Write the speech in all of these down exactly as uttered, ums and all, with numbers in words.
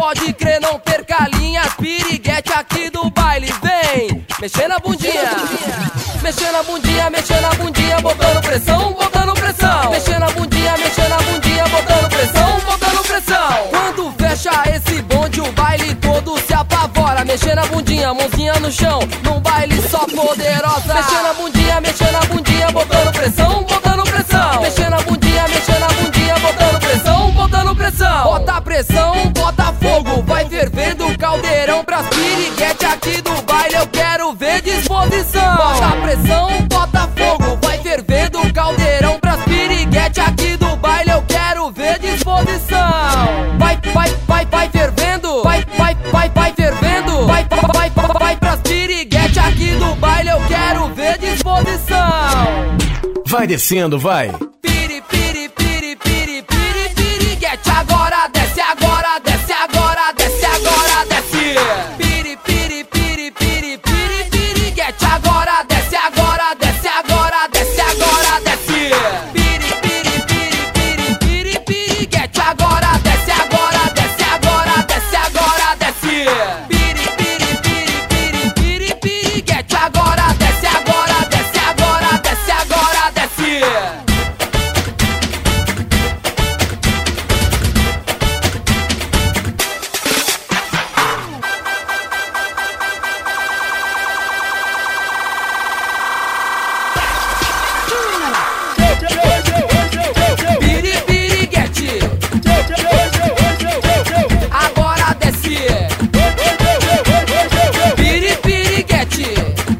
pode crer, não perca a linha. Piriguete aqui do baile, vem mexendo a bundinha, mexendo a bundinha, mexendo a bundinha, botando pressão, botando pressão, mexendo a bundinha, mexendo a bundinha, botando pressão, botando pressão. Quando fecha esse bonde, o baile todo se apavora, mexendo a bundinha, mãozinha no chão, num baile só poderosa, mexendo a bundinha, mexendo a bundinha, botando pressão, botando pressão, mexendo a bundinha, mexendo a bundinha, botando pressão, botando pressão. Bota pressão, bota fogo, vai fervendo o caldeirão pras piriguete aqui do baile, eu quero ver disposição. Bota pressão, bota fogo, vai fervendo o caldeirão pras piriguete aqui do baile, eu quero ver disposição. Vai, vai, vai, vai fervendo, vai, vai, vai, vai fervendo, vai, vai, vai, vai pras piriguete aqui do baile, eu quero ver disposição. Vai descendo, vai. Piri, piri, piri, piri, piri, piriguete, agora desce, agora desce, agora desce, agora desce. Piri, piri, piri, piri, piri, piriguete, agora desce, agora desce, agora desce, agora desce. Piri, piri, piri, piri, piri, piriguete, agora desce, agora desce, agora desce, agora desce. Piri, piri, piri, piri, piri, piriguete, agora desce, agora desce, agora desce, agora desce. Piri, piriguete, agora desce. Piri, piriguete,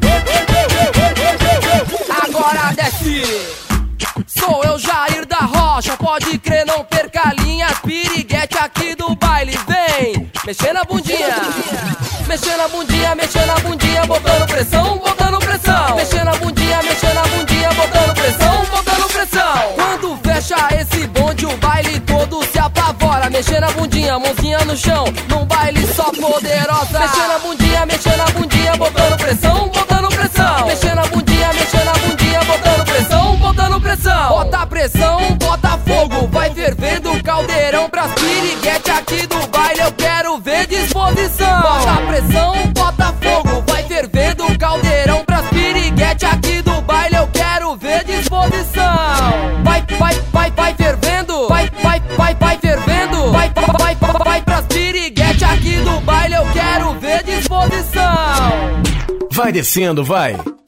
agora desce. Sou eu, Jair da Rocha, pode crer, não perca a linha. Piriguete aqui do baile, vem mexendo a bundinha, mexendo a bundinha, mexendo a bundinha, botando pressão, botando pressão, mexendo a bundinha, mexendo a bundinha, botando pressão, botando pressão. Quando fecha esse bonde, o baile todo se apavora, mexendo a bundinha, mãozinha no chão, num baile só poderosa, mexendo a bundinha, mexendo a bundinha, botando pressão, botando pressão, mexendo a bundinha, mexendo a bundinha, botando pressão, botando pressão. Bota pressão, bota fogo, vai fervendo o caldeirão pras piriguete aqui do baile, eu quero ver disposição. Bota pressão, bota fogo, vai fervendo o caldeirão pras piriguete aqui do baile, eu quero ver disposição. Vai, vai, vai, vai fervendo, vai, vai, vai, vai fervendo, vai, vai, vai, vai pras piriguete aqui do baile, eu quero ver disposição. Vai descendo, vai.